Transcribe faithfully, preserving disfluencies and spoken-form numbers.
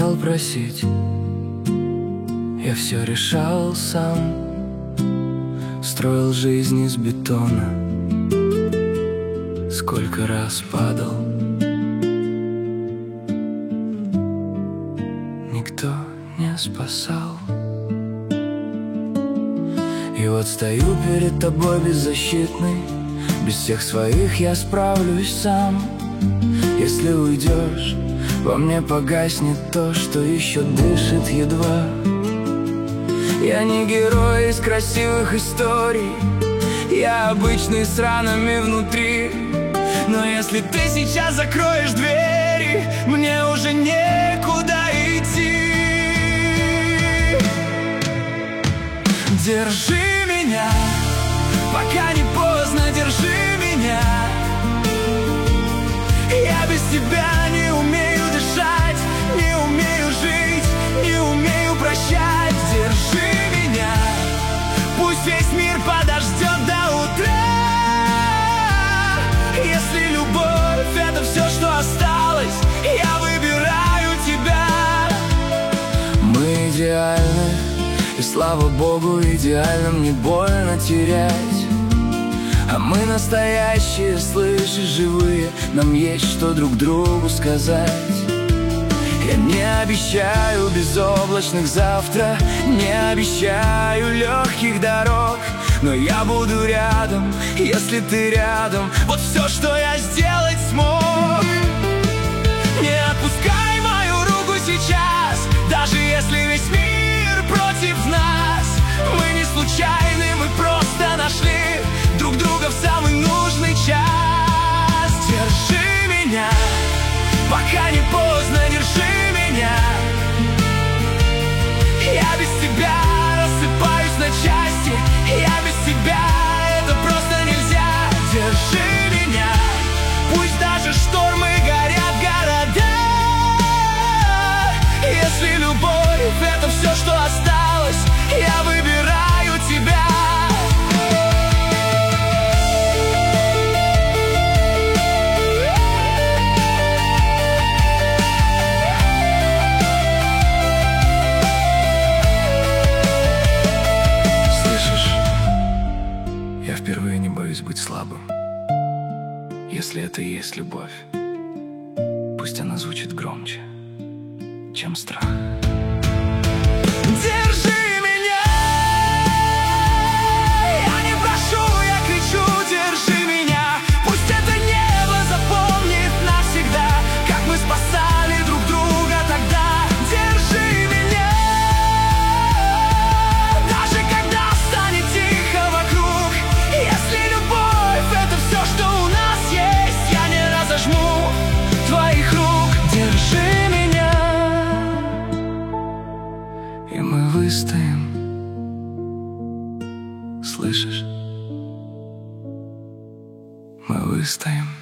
стал просить, я все решал сам, строил жизнь из бетона, сколько раз падал. Никто не спасал. И вот стою перед тобой беззащитный, без всех своих я справлюсь сам. Если уйдешь, во мне погаснет то, что еще дышит едва. Я не герой из красивых историй, я обычный с ранами внутри. Но если ты сейчас закроешь двери, мне уже некуда идти. Держи меня, пока не поздно, держи меня. Я без тебя не умею дышать, не умею жить, не умею прощать. Держи меня, пусть весь мир подождет до утра. Если любовь — это все, что осталось, я выбираю тебя. Мы идеальны, и слава Богу, идеальным не больно терять. А мы настоящие, слышишь, живые, нам есть что друг другу сказать. Я не обещаю безоблачных завтра, не обещаю легких дорог, но я буду рядом, если ты рядом. Вот все, что я сделать смог. Не отпускай мою руку сейчас, даже если весь мир против нас. Мы не случайны, мы просто нашли друг друга в самый нужный час. Держи меня, пока не поздно, держи меня. Я без тебя рассыпаюсь на части, я без тебя это просто нельзя. Держи меня, пусть даже штормы горят города. Если любовь — это все, что осталось, я выбираю тебя. Впервые не боюсь быть слабым. Если это и есть любовь, пусть она звучит громче, чем страх. Держи меня, я не прошу, я кричу, держи меня. Пусть это небо запомнит навсегда, как мы спасали друг друга тогда. Держи меня, даже когда станет тихо вокруг. Если любовь — это все, что у нас есть, я не разожму твоих рук. Держи меня, И мы выстоим, слышишь? Мы выстоим.